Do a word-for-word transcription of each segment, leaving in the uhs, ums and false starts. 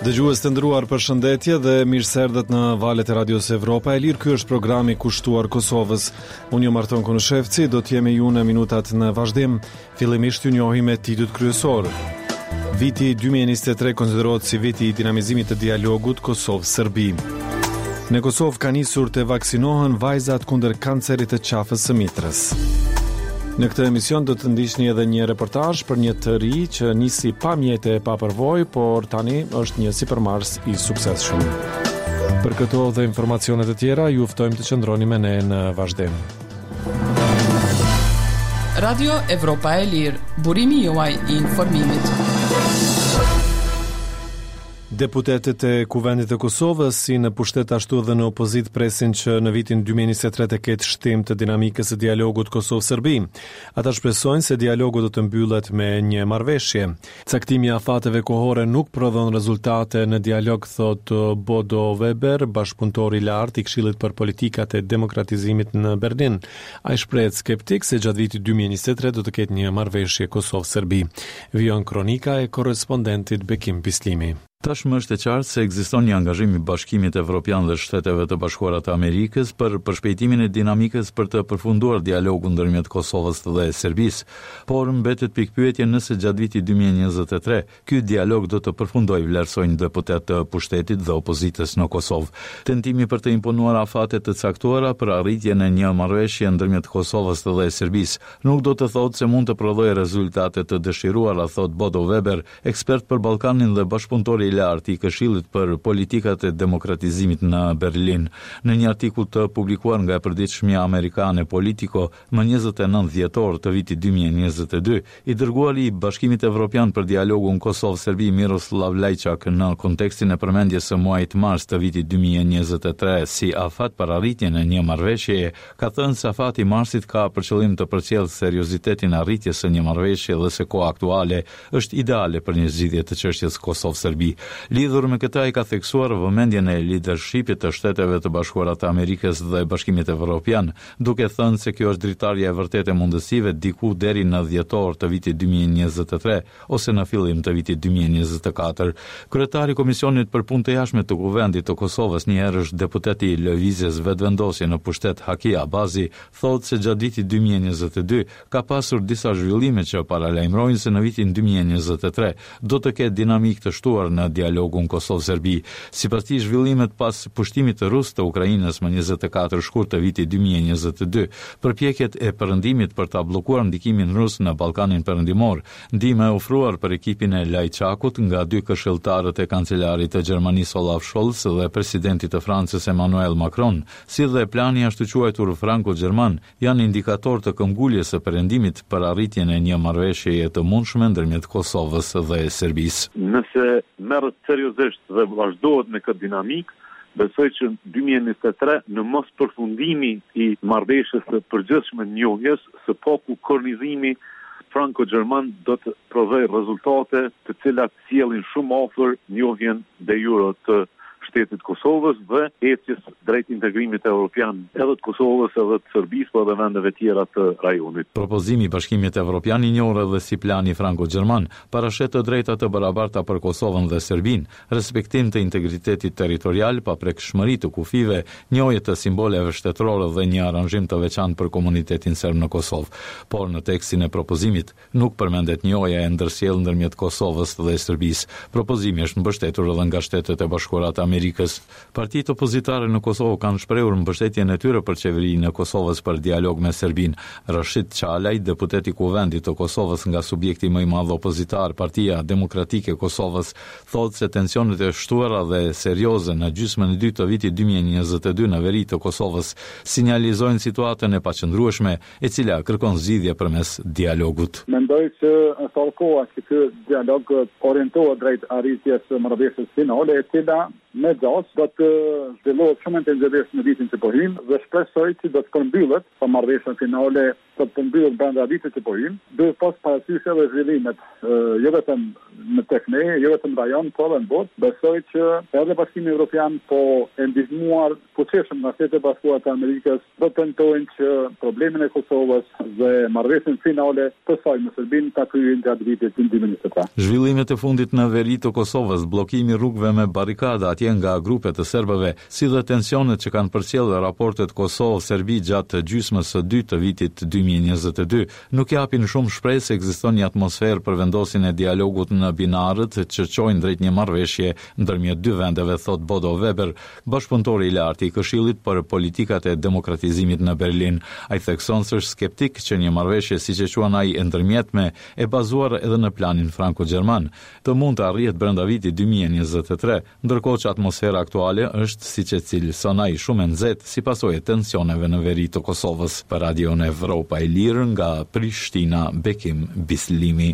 Dëgjues të nderuar, përshëndetje dhe mirëserdhet në valët e Radios Evropa e Lirë. Ky është programi kushtuar Kosovës. Unë jam Arton Konëshevci, do të jemi ju në minutat në vazhdim. Fillimisht ju njohim me titujt kryesor. Viti dy mijë e njëzet e tre konsiderohet si viti i dinamizimit të dialogut Kosovë-Serbi. Në Kosovë ka nisur të vaksinohen vajzat kundër kancerit të qafës së mitrës. Në këtë emision do të ndiqni edhe një reportazh për një të ri që nisi pa mjete e pa përvojë, por tani është një sipërmarrës i suksesshëm. Për këto dhe informacione të tjera, ju ftojmë të qëndroni me ne në vazhdim. Radio Evropa e Lirë, burimi juaj i informimit. Deputetët e Kuvendit të Kosovës, si në pushtet ashtu dhe në opozit, presin që në vitin dy mijë e njëzet e tre të ketë shtim të dinamikës së dialogut Kosovë-Serbi. Ata shpresojnë se dialogu do të mbyllet me një marrëveshje. Caktimi i afateve kohore nuk prodhon rezultate në dialog, thot Bodo Weber, bashkëpunëtor i lartë i Këshillit për Politikat e Demokratizimit në Berlin. Ai shprehet skeptik se gjatë vitit dy mijë e njëzet e tre do të ketë një marrëveshje Kosovë-Serbi. Vijon kronika e korrespondentit Bekim Pislimi. Tashmë është e qartë se ekziston një angazhim i Bashkimit Evropian dhe Shteteve të Bashkuara të Amerikës për përshpejtimin e dinamikës për të përfunduar dialogun ndërmjet Kosovës dhe Serbisë, por mbetet pikpyetje nëse gjatë vitit dy mijë e njëzet e tre ky dialog do të përfundojë, vlerësojnë deputet të pushtetit dhe opozitës në Kosovë. Tentimi për të imponuar afate të caktuara për arritjen e një marrëveshje ndërmjet Kosovës dhe Serbisë nuk do të thotë se mund të prodhojë rezultate të dëshiruara, thot Bodo Weber, ekspert për Ballkanin dhe bashkëpunëtor i lartë i Këshillit për Politikat e Demokratizimit në Berlin. Në një artikull të publikuar nga e përditshmja amerikane Politico më njëzet e nëntë dhjetor të vitit dy mijë e njëzet e dy, i dërguari i Bashkimit Evropian për dialogun Kosovë-Serbi Miroslav Lajçak në kontekstin e përmendjes së muajit mars të vitit dy mijë e njëzet e tre si afat për arritjen e një marrëveshjeje, ka thënë se afati i marsit ka për qëllim të përcjellë seriozitetin e arritjes së një marrëveshje dhe se koha aktuale është ideale për një zgjidhje të çështjes Kosovë-Serbi. Lidhur me këtë, ai ka theksuar vëmendjen e lidershipit të Shteteve të Bashkuara të Amerikës dhe Bashkimit Evropian, duke thënë se kjo është dritarja e vërtetë e mundësive diku deri në dhjetor të vitit dy mijë e njëzet e tre ose në fillim të vitit dy mijë e njëzet e katër. Kryetari i Komisionit për Punë të Jashtme të Kuvendit të Kosovës, një herë është deputeti i lëvizjes vetëvendosje në pushtet Haki Abazi, thotë se gjatë vitit dy mijë e njëzet e dy ka pasur disa zhvillime që paralajmërojnë se në vitin dy mijë e njëzet e tre do të ketë dinamikë të shtuar në dialogun Kosovë-Serbi. Sipas tij, zhvillimet pas pushtimit të rus të Ukrainës më njëzet e katër shkurt të vitit dy mijë e njëzet e dy, përpjekjet e perëndimit për ta bllokuar ndikimin rus në Ballkanin Perëndimor, ndihma e ofruar për ekipin e Lajçakut nga dy këshilltarët e kancelarit të Gjermanisë Olaf Scholz dhe presidentit të Francës Emmanuel Macron, si dhe plani ashtu quajtur franko-gjerman, janë indikator të këmbguljes së perëndimit për arritjen e një marrëveshjeje të mundshme ndërmjet Kosovës dhe Serbisë. Nëse merret seriozisht dhe vazhdohet me këtë dinamik, besoj që dy mijë e njëzet e tre në mos përfundimi i marrëveshjes së përgjithshme njohjes së paku kornizimi franko-gjerman do të prodhojë rezultate të cilat sjellin shumë afër njohjen de jure të shtetit Kosovës dhe ecjes drejt integrimit evropian edhe të Kosovës edhe të Serbisë por edhe vendeve tjera të rajonit. Propozimi i Bashkimit Evropian i njohur edhe si plani franko-gjerman parashet të drejta të barabarta për Kosovën dhe Serbinë, respektim të integritetit territorial, paprekshmëri të kufive, njohje të simboleve shtetërore dhe një aranzhim të veçantë për komunitetin serb në Kosovë. Por në tekstin e propozimit nuk përmendet njohja e ndërsjellë ndërmjet Kosovës dhe Serbisë. Propozimi është mbështetur edhe nga Shtetet e Bashkuara të Amerikës. Partitë opozitare në Kosovë kanë shprehur mbështetjen e tyre për qeverinë e Kosovës për dialog me Serbinë. Rashid Çalaj, deputet i Kuvendit të Kosovës nga subjekti më i madh opozitar, Partia Demokratike e Kosovës, thotë se tensionet e shtuara dhe serioze në gjysmën e dytë të vitit dy mijë e njëzet e dy në veri të Kosovës sinjalizojnë situatën e paqëndrueshme, e cila kërkon zgjidhje përmes dialogut. Mendoj se sa koha që ky dialog orientohet drejt arritjes së marrëveshjes finale, e cila me me gjas, do të zhvillohet shumë intensivisht në vitin që po hym dhe shpresoj që do të përmbyllet pa marrëveshjen finale, do të përmbyllet brenda vitit që po hym. Duhet pas parasysh edhe zhvillimet, jo vetëm në tek ne, jo vetëm në rajon, por edhe në botë. Besoj që edhe Bashkimi Evropian po e ndihmuar fuqishëm nga Shtetet e Bashkuara të Amerikës do të tentojnë që problemin e Kosovës dhe marrëveshjen finale të saj me Serbinë ta kryejnë gjatë vitit dy mijë e njëzet e tre. Zhvillimet e fundit në veri të Kosovës, bllokimi rrugëve me barrikada atje nga grupe të serbëve, si dhe tensionet që kanë përcjellë raportet Kosovë-Serbi gjatë gjysmës së dytë të vitit dy mijë e njëzet e dy, nuk japin shumë shpresë se ekziston një atmosferë për vendosjen e dialogut në binarët që çojnë drejt një marrëveshje ndërmjet dy vendeve, thot Bodo Weber, bashkëpunëtori i lartë i Këshillit për politikat e demokratizimit në Berlin. Ai thekson se është skeptik që një marrëveshje siç e quan ai e ndërmjetme e bazuar edhe në planin franko-gjerman të mund të arrihet brenda vitit dy mijë e njëzet e tre, ndërkohë që atmosfera aktuale është siç e cilëson ai shumë e nxehtë si pasojë e tensioneve në veri të Kosovës. Për Radion Evropa e Lirë nga Prishtina, Bekim Bislimi.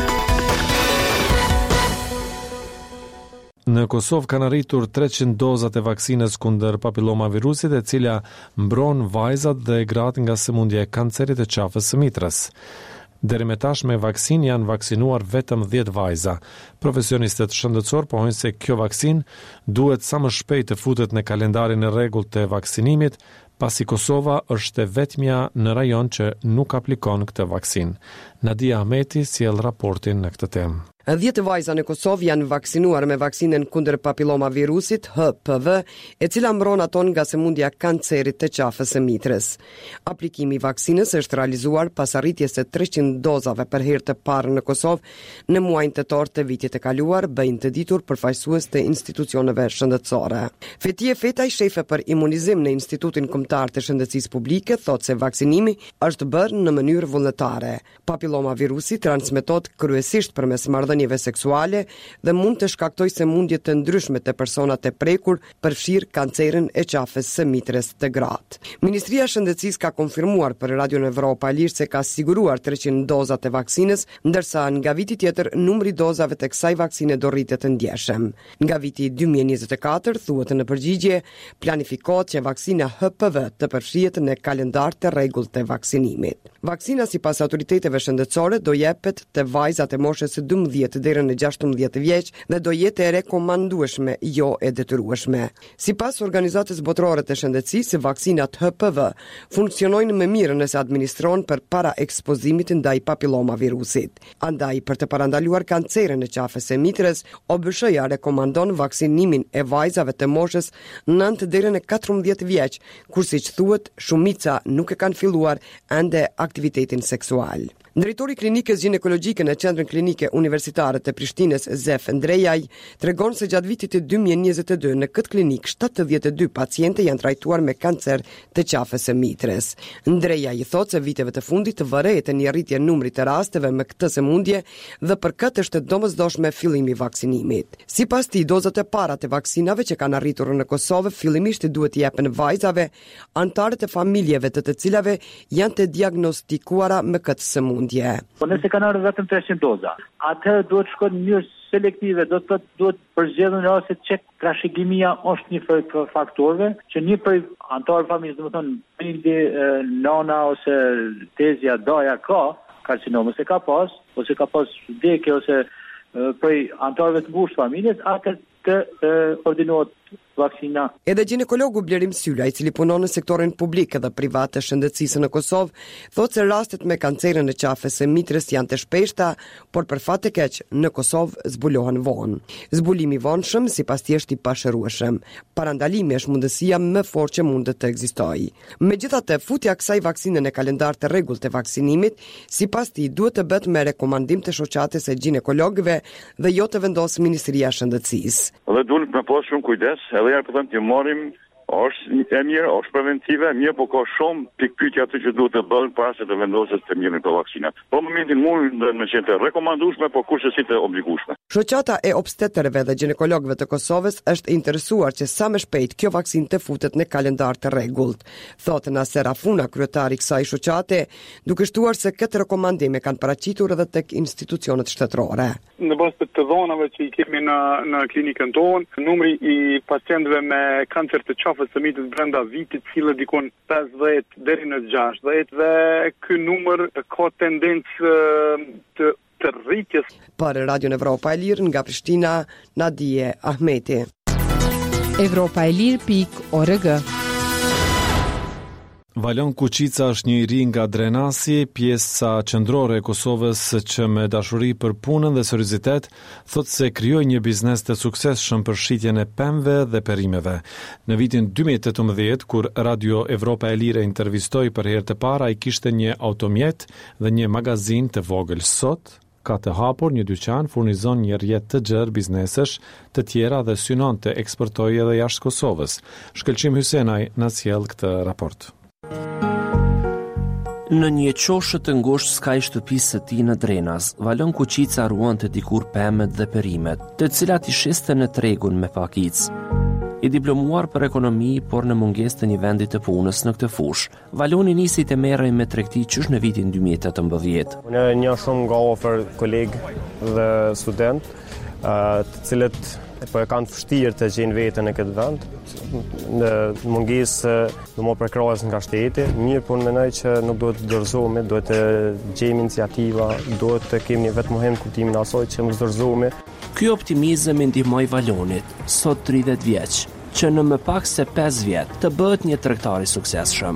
Në Kosovë kanë arritur treqind dozat e vaksinës kundër papilomavirusit, e cila mbron vajzat dhe gratë nga sëmundja e kancerit të qafës së mitrës. Deri me tash me vaksin janë vaksinuar vetëm dhjetë vajza. Profesionistët shëndetësor pohojnë se kjo vaksin duhet sa më shpejt të futet në kalendarin e rregullt të vaksinimit, pasi Kosova është e vetmja në rajon që nuk aplikon këtë vaksin. Nadia Ahmeti sjell raportin në këtë temë. Dhjetë vajza në Kosovë janë vaksinuar me vaksinën kundër papilomavirusit H P V, e cila mbron ato nga sëmundja kancerit të qafës së mitrës. Aplikimi i vaksinës është realizuar pas arritjes së treqind dozave për herë të parë në Kosovë në muajin tetor të vitit të kaluar, bëjnë të ditur përfaqësues të institucioneve shëndetësore. Fetie Fetaj, shefe për imunizim në Institutin Kombëtar të Shëndetësisë Publike, thotë se vaksinimi është bërë në mënyrë vullnetare. Papilomavirusi transmetohet kryesisht përmes marrëdhënieve seksuale dhe mund të shkaktojë sëmundje të ndryshme të personat e prekur, përfshirë kancerin e qafës së mitrës të gratë. Ministria e Shëndetësisë ka konfirmuar për Radion Evropa e Lirë se ka siguruar treqind dozat e vaksinës, ndërsa nga viti tjetër numri dozave të kësaj vaksine do rritet të ndjeshëm. Nga viti dy mijë e njëzet e katër, thuhet në përgjigje, planifikohet që vaksina H P V të përfshihet në kalendar të rregullt të vaksinimit. Vaksina sipas autoriteteve shëndetësore do jepet te vajzat e moshës së dymbëdhjetë deri në gjashtëmbëdhjetë vjeç dhe do jetë e rekomandueshme, jo e detyrueshme. Sipas Organizatës Botërore të Shëndetësisë, vaksinat H P V funksionojnë më mirë nëse administrohen përpara ekspozimit ndaj papilomavirusit. Andaj, për të parandaluar kancerin e qafës së mitrës, O B S H-ja rekomandon vaksinimin e vajzave të moshës nëntë deri në katërmbëdhjetë vjeç, kur siç thuhet, shumica nuk e kanë filluar ende aktivitetin seksual. Drejtori i klinikës ginekologjike në Qendrën Klinike Universitare të Prishtinës, Zef Ndrejaj, tregon se gjatë vitit të dy mijë e njëzet e dy në këtë klinik shtatëdhjetë e dy paciente janë trajtuar me kancer të qafës së mitrës. Ndrejaj i thotë se viteve të fundit vërejtë një rritje numrit të rasteve me këtë sëmundje dhe për këtë është domosdoshme fillimi i vaksinimit. Sipas tij, dozat e para të vaksinave që kanë arritur në Kosovë fillimisht duhet t'i jepen vajzave, antarët e familjeve të të cilave janë të diagnostikuara me këtë sëmundje. Po nëse kanë ardhur vetëm treqind doza, atë duhet shkojnë në mënyrë selektive, do të duhet përzgjedhur raste që trashëgimia është një prej faktorëve që një prej antarëve familjes, domethënë prindi, nana ose tezja, daja ka karcinom ose ka pas, ose ka pas vdekje ose prej antarëve të ngushtë familjes, atë të ordinohet vaksina. Edhe ginekologu Blerim Syla, i cili punon në sektorin publik dhe privat të shëndetësisë në Kosovë, thotë se rastet me kancerin e qafës së mitrës janë të shpeshta, por për fat të keq në Kosovë zbulohen vonë. Zbulimi i vonshëm sipas tij është i pashërueshëm. Parandalimi është mundësia më fortë që mund të ekzistojë. Megjithatë, futja kësaj vaksine në kalendar të rregullt të vaksinimit, sipas tij duhet të bëhet me rekomandim të shoqatës së ginekologëve dhe jo të vendosë Ministria e Shëndetësisë. Dhe duhet me pas shumë kujdes, edhe ja po them të marrim Është e mirë, është preventive, e mirë, po ka shumë pikpyetje aty që duhet të bëhen para se të vendoset të mirën këto vaksinat. Po në momentin mund në qenë të rekomandueshme, po kurse si të obligueshme. Shoqata e obstetërve dhe ginekologëve të Kosovës është interesuar që sa më shpejt kjo vaksinë të futet në kalendar të rregullt, thotë Naser Afuna, kryetari i kësaj shoqate, duke shtuar se këtë rekomandime kanë paraqitur edhe tek institucionet shtetërore. Në bazë të dhënave që i kemi në në klinikën tonë, numri i pacientëve me kancer të qafës së mitës brenda vitit cilë dikon pesëdhjetë deri në gjashtëdhjetë dhe ky numër ka tendencë të të rritjes. Për Radio Evropa e Lirë nga Prishtina, Nadije Ahmeti. Evropa e Lirë pikë org. Valon Kuqica është një i ri nga Drenasi, pjesa qendrore e Kosovës që me dashuri për punën dhe seriozitet thotë se krijoi një biznes të suksesshëm për shitjen e pemëve dhe perimeve. Në vitin dy mijë e tetëmbëdhjetë, kur Radio Evropa e Lirë intervistoi për herë të parë, ai kishte një automjet dhe një magazin të vogël. Sot ka të hapur një dyqan, furnizon një rrjet të gjerë biznesesh të tjera dhe synon të eksportojë edhe jashtë Kosovës. Shkëlqim Hysenaj na sjell këtë raport. Në një qoshë të ngushtë skaj shtëpisë së tij në Drenas, Valon Kuqica ruante dikur pemet dhe perimet, të cilat i shiste në tregun me pakic. I diplomuar për ekonomi, por në mungesë të një vendi të punës në këtë fushë, Valoni nisi të merrej me tregti qysh në vitin dy mijë e tetëmbëdhjetë. Unë një shumë nga ofër kolegë dhe student, të cilët po e kanë vështirë të gjejnë veten në këtë vend, në mungesë në më përkrahas nga shteti, mirë po mendoj që nuk duhet të dorëzohemi, duhet të gjejmë iniciativa, duhet të kemi një vetë muhem kuptimin e asaj që mos dorëzohemi. Ky optimizëm i ndihmoi Valonit, sot tridhjetë vjeç, që në më pak se pesë vjet të bëhet një tregtar i suksesshëm.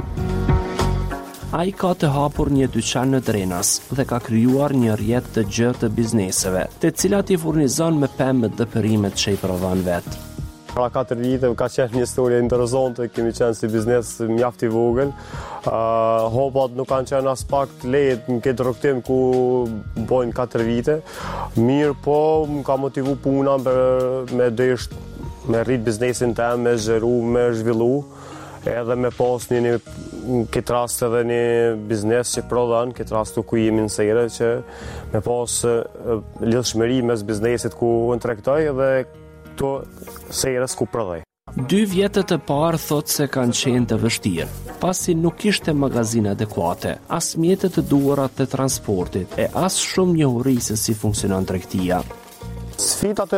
Ai ka të hapur një dyqan në Drenas dhe ka krijuar një rrjet të gjerë të bizneseve, të cilat i furnizon me pemët dhe perimet që i prodhon vet. Pra katër vite ka qenë një histori interesante, kemi qenë si biznes mjaft i vogël. Uh, hopat nuk kanë qenë as pak të lehtë në këtë rrugtim ku bojnë katër vite. Mirë po, më ka motivu puna për, me desh, me rrit biznesin tem, me zhëru, me zhvillu. Edhe me pas një, një këtë rast edhe një biznes që prodhan, këtë rast ku jemi në sejre, që me pas uh, lidhshmëri mes biznesit ku në tregtoj edhe këto sejres ku prodhoj. Dy vjetët e parë thotë se kanë qenë të vështirë, pasi nuk kishte magazine adekuate, as mjetet të duhurat të transportit e as shumë njohuri se si funksionon tregtia. Sfidat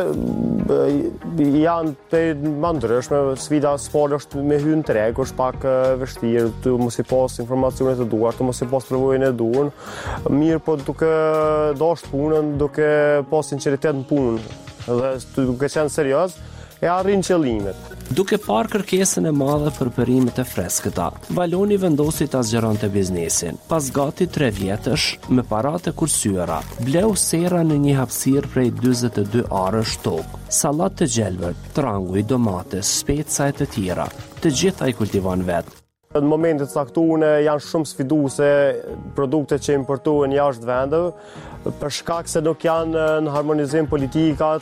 janë të më ndryshme, sfida së është me hyrë në treg, është pak vështirë, të mos i pas informacionet të duhur, të mos i pas përvojën e duhur, mirë po duke dashur punën, duke pas sinqeritet në punën dhe duke qenë serioz, e arrin qëllimet. Duke parë kërkesën e madhe për perimet e freskëta, Valoni vendosi ta zgjeronte biznesin. Pas gati tre vjetësh, me paratë e kursyera, bleu sera në një hapësirë prej dyzet e dy arësh tokë, sallat të gjelbër, tranguj, domate, speca e të tjera, të gjitha i kultivon vetë. Në momentet caktuar janë shumë sfiduese produktet që importohen jashtë vendeve, për shkak se nuk janë në harmonizim politikat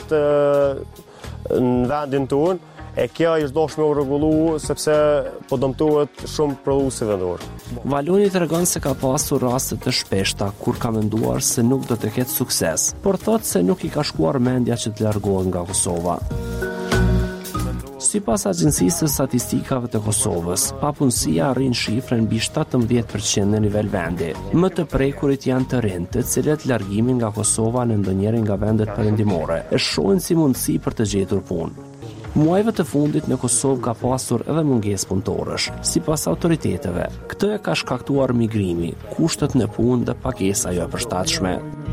në vendin tonë. E kjo është dashur me u rregullu sepse po dëmtohet shumë prodhuesi vendor. Valoni tregon se ka pasur raste të shpeshta kur ka menduar se nuk do të ketë sukses, por thotë se nuk i ka shkuar mendja që të largohet nga Kosova. Sipas Agjencisë së Statistikave të Kosovës, papunësia arrin shifrën mbi shtatëmbëdhjetë përqind në nivel vendi. Më të prekurit janë të rinj, të cilët largimin nga Kosova në ndonjërin nga vendet perëndimore e shohin si mundësi për të gjetur punë. Muajve të fundit në Kosovë ka pasur edhe mungesë punëtorësh, sipas autoriteteve. Këtë e ka shkaktuar migrimi, kushtet në punë dhe pagesa jo e përshtatshme.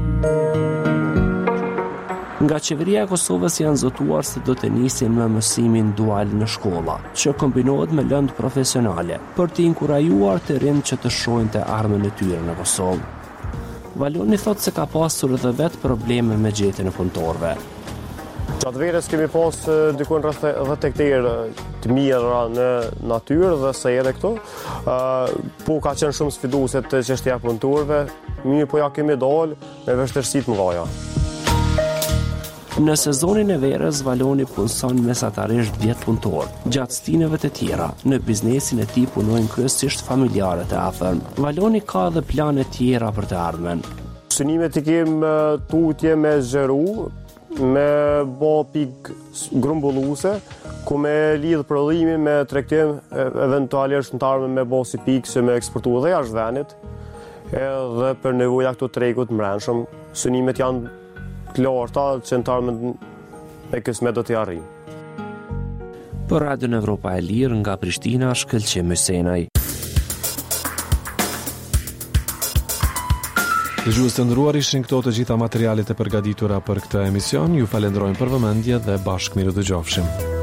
Nga qeveria e Kosovës janë zotuar se do të nisin me mësimin dual në shkolla, që kombinohet me lëndë profesionale, për të inkurajuar të rinj që të shohin të armën e tyre në Kosovë. Valoni thotë se ka pasur edhe vetë probleme me gjetjen e punëtorëve. Gjatë verës kemi pas dikon rreth dhjetë hektarë të mira në natyrë dhe sejre këtu. Uh, po ka qenë shumë sfiduese të çështja e punëtorëve, mirë po ja kemi dalë me vështirësi të mëdha. Në sezonin e verës, Valoni punson mesatarisht dhjetë punëtor. Gjatë stineve të tjera, në biznesin e tij punojnë kryesisht familjarët e afërm. Valoni ka edhe plane tjera për të ardhmen. Synimet i kemë tutje me zgjeru, me bo pik grumbulluese, ku me lidh prodhimin me tregtim, eventualisht në të ardhmen me bo si pikë që me eksportu dhe jashtë vendit, edhe për nevoja këto tregut mbrëmshëm. Synimet janë të larta që në të ardhmen me kësmet do t'i arrijmë. Për Radion Evropa e Lirë nga Prishtina, Shkëlqim Hysenaj. Dëgjues të nderuar, ishin këto të gjitha materialet e përgatitura për këtë emision. Ju falenderojmë për vëmendje dhe bashkë miru dëgjofshim.